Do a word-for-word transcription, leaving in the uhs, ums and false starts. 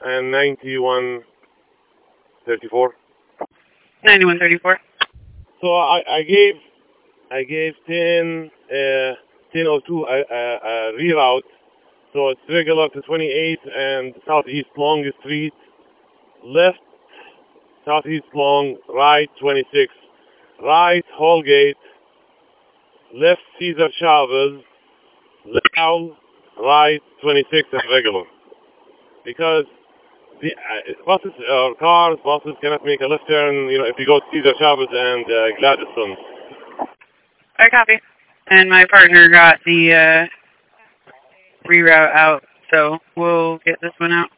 and ninety-one thirty-four. ninety-one thirty-four. So I, I gave I gave ten uh, ten oh two a, a, a reroute. So it's regular to twenty-eight and southeast long street, left southeast long, right twenty-six, right Holgate, left Cesar Chavez, left right twenty-six and regular. Because the uh, buses or cars, buses cannot make a left turn, you know, if you go to Cesar Chavez and uh, Gladstone. I copy. And my partner got the uh, reroute out, so we'll get this one out.